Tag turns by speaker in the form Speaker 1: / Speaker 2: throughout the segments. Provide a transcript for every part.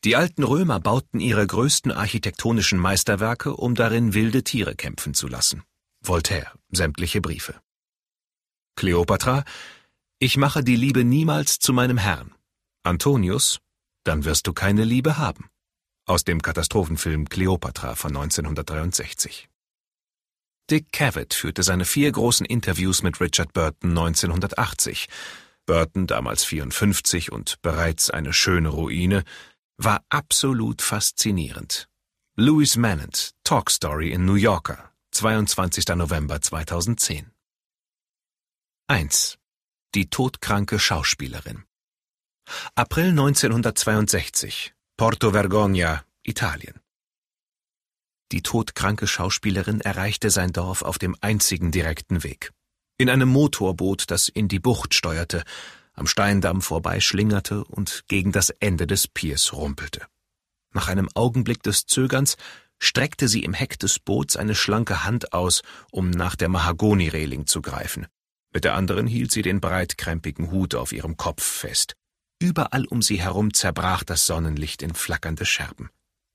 Speaker 1: Die alten Römer bauten ihre größten architektonischen Meisterwerke, um darin wilde Tiere kämpfen zu lassen. Voltaire, sämtliche Briefe. Kleopatra: Ich mache die Liebe niemals zu meinem Herrn. Antonius: Dann wirst du keine Liebe haben. Aus dem Katastrophenfilm Kleopatra von 1963. Dick Cavett führte seine 4 großen Interviews mit Richard Burton 1980. Burton, damals 54 und bereits eine schöne Ruine, war absolut faszinierend. Louis Manant, Talk Story in New Yorker, 22. November 2010. 1. Die todkranke Schauspielerin. April 1962. Porto Vergogna, Italien. Die todkranke Schauspielerin erreichte sein Dorf auf dem einzigen direkten Weg. In einem Motorboot, das in die Bucht steuerte, am Steindamm vorbeischlingerte und gegen das Ende des Piers rumpelte. Nach einem Augenblick des Zögerns streckte sie im Heck des Boots eine schlanke Hand aus, um nach der Mahagoni-Reling zu greifen. Mit der anderen hielt sie den breitkrempigen Hut auf ihrem Kopf fest. Überall um sie herum zerbrach das Sonnenlicht in flackernde Scherben.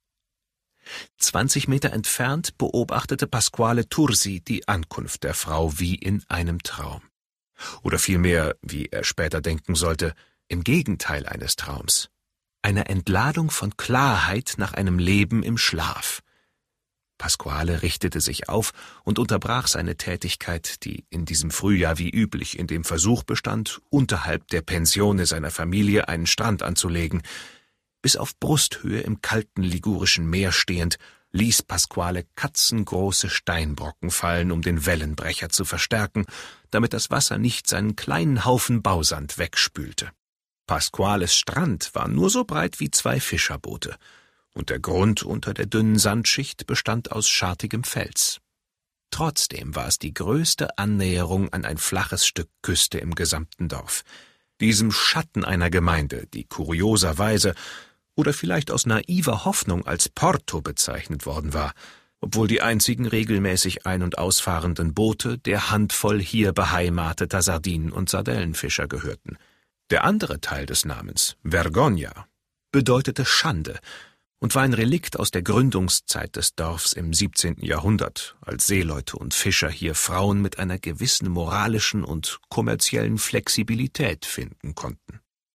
Speaker 1: 20 Meter entfernt beobachtete Pasquale Tursi die Ankunft der Frau wie in einem Traum. Oder vielmehr, wie er später denken sollte, im Gegenteil eines Traums. Eine Entladung von Klarheit nach einem Leben im Schlaf. Pasquale richtete sich auf und unterbrach seine Tätigkeit, die in diesem Frühjahr wie üblich in dem Versuch bestand, unterhalb der Pensione seiner Familie einen Strand anzulegen. Bis auf Brusthöhe im kalten ligurischen Meer stehend, ließ Pasquale katzengroße Steinbrocken fallen, um den Wellenbrecher zu verstärken, damit das Wasser nicht seinen kleinen Haufen Bausand wegspülte. Pasquales Strand war nur so breit wie 2 Fischerboote, und der Grund unter der dünnen Sandschicht bestand aus schartigem Fels. Trotzdem war es die größte Annäherung an ein flaches Stück Küste im gesamten Dorf, diesem Schatten einer Gemeinde, die kurioserweise oder vielleicht aus naiver Hoffnung als Porto bezeichnet worden war, obwohl die einzigen regelmäßig ein- und ausfahrenden Boote der Handvoll hier beheimateter Sardinen- und Sardellenfischer gehörten. Der andere Teil des Namens, Vergogna, bedeutete Schande und war ein Relikt aus der Gründungszeit des Dorfs im 17. Jahrhundert, als Seeleute und Fischer hier Frauen mit einer gewissen moralischen und kommerziellen Flexibilität finden konnten.